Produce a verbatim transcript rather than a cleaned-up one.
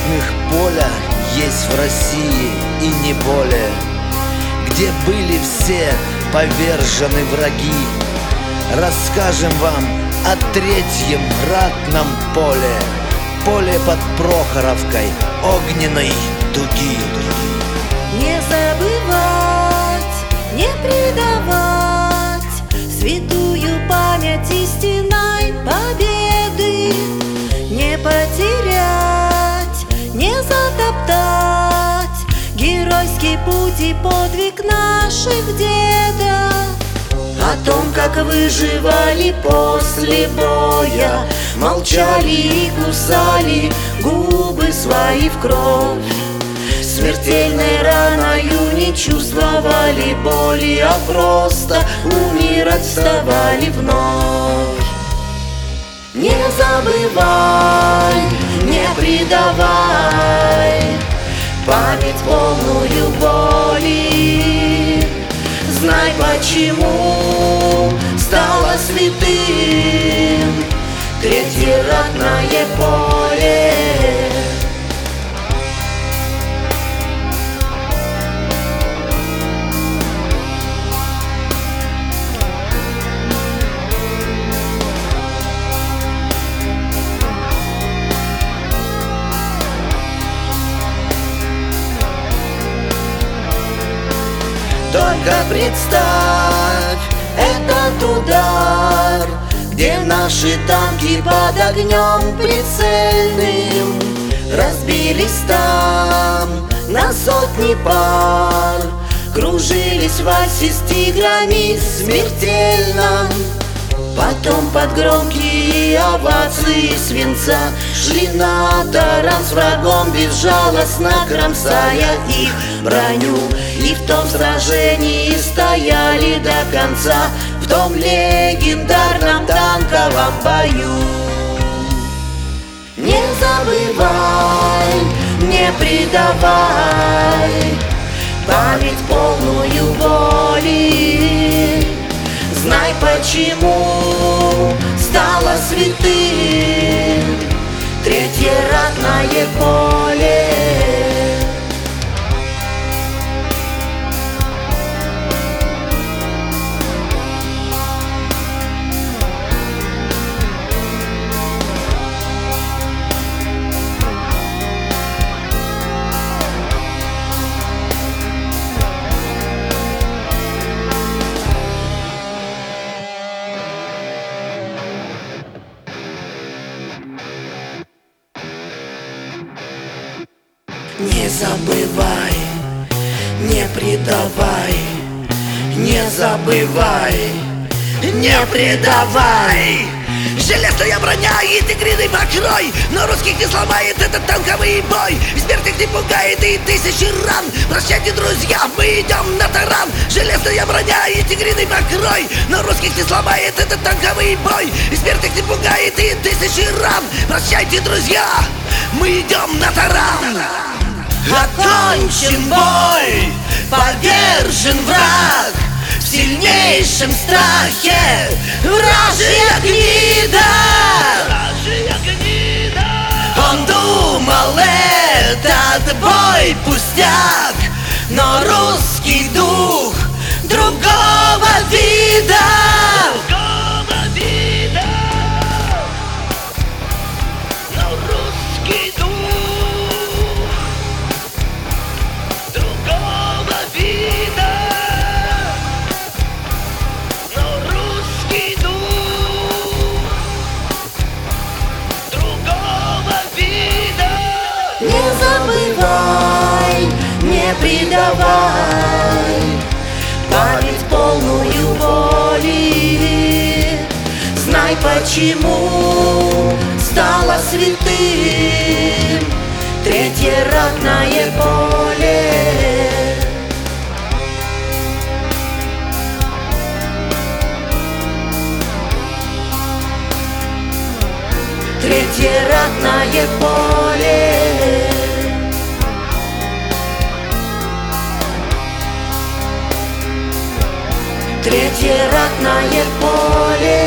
родных поля есть в России и не более, где были все повержены враги. Расскажем вам о третьем ратном поле, поле под Прохоровкой огненной дуги. Не забывать, не предавать святую память истинной победы, не потерять, не затоптать геройский путь и подвиг наших дедов. О том, как выживали после боя, молчали и кусали губы свои в кровь. Смертельной раною не чувствовали боли, а просто умирать вставали вновь. Не забывай, не предавай память полную боли. Знай, почему стало святым третье ратное поле. Только представь этот удар, где наши танки под огнем прицельным разбились там на сотни пар, кружились вальсе с тиграми смертельно. Потом под громкие овации свинца шли на таран с врагом, безжалостно кромсая их броню. И в том сражении стояли до конца, в том легендарном танковом бою. Не забывай, не предавай память полную боли. Знай, почему стало святым третье ратное поле. Не забывай, не предавай, не забывай, не предавай. Железная броня и тигриный покрой, но русских не сломает этот танковый бой. Смерть их не пугает и тысячи ран. Прощайте, друзья, мы идем на таран. Железная броня и тигриный покрой, но русских не сломает этот танковый бой. Смерть их не пугает и тысячи ран. Прощайте, друзья, мы идем на таран. Окончен бой, повержен враг в сильнейшем страхе. Вражья гнида, он думал, этот бой пустяк, но русский дух другого вида. Не предавай память полную боли. Знай, почему стало святым третье ратное поле. Третье ратное поле. Третье ратное поле.